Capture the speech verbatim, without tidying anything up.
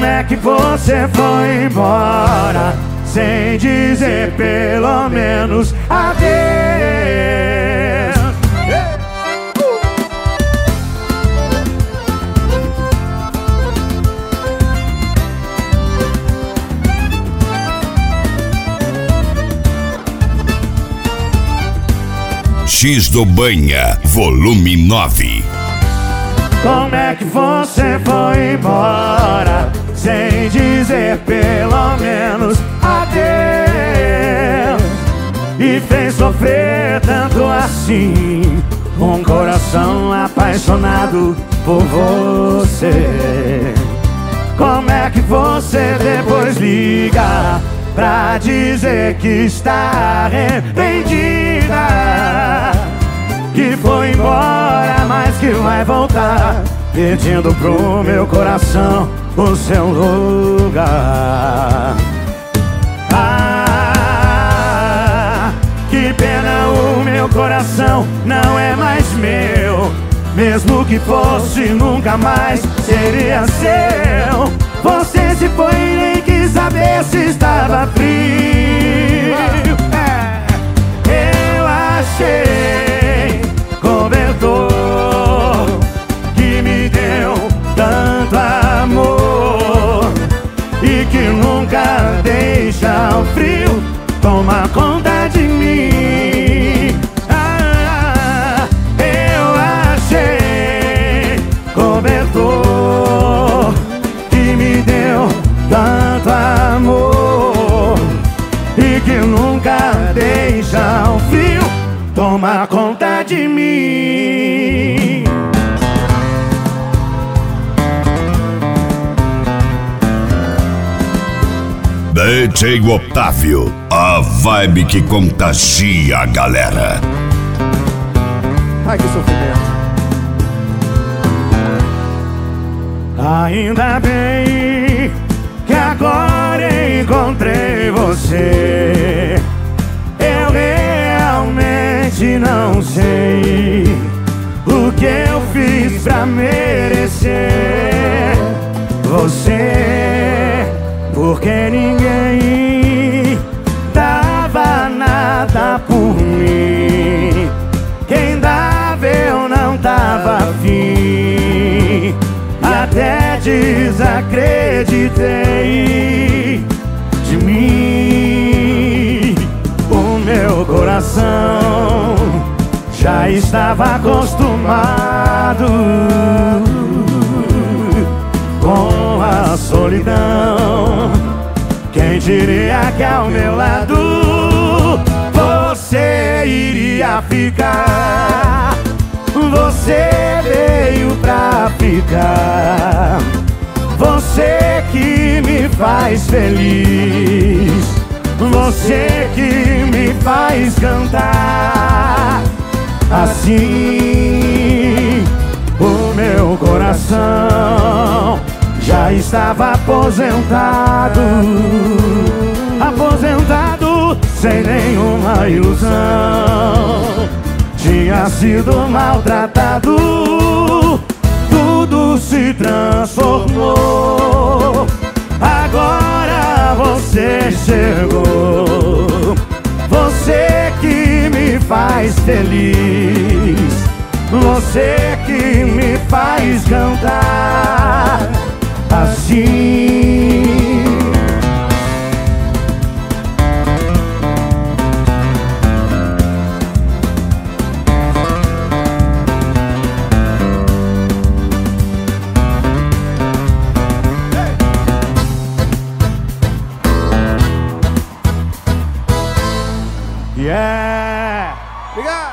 é que você foi embora sem dizer pelo menos adeus? X do Banha, volume nove. Como é que você foi embora sem dizer pelo menos adeus? E fez sofrer tanto assim um coração apaixonado por você. Como é que você depois liga pra dizer que está arrependida, que foi embora, mas que vai voltar, pedindo pro meu coração o seu lugar? Ah, que pena, o meu coração não é mais meu. Mesmo que fosse, nunca mais seria seu. Você se foi e nem quis saber se estava frio. É, eu achei cobertor que me deu tanto amor e que nunca deixa o frio tomar conta de mim. Ah, eu achei cobertor que me deu tanto amor e que nunca deixa o frio tomar conta de mim. D J Otávio, a vibe que contagia a galera. Ai, que sofrimento. Ainda bem que agora encontrei você. Eu realmente não sei o que eu fiz pra merecer você, porque ninguém dava nada por mim. Quem dava eu não tava afim. Até desacreditei de mim. O meu coração já estava acostumado com a solidão. Quem diria que ao meu lado você iria ficar? Você veio pra ficar. Você que me faz feliz, você que me faz cantar. Assim o meu coração já estava aposentado, aposentado sem nenhuma ilusão. Tinha sido maltratado, tudo se transformou. Agora você chegou, você que me faz feliz, você que me faz cantar. Assim yeah. Obrigado.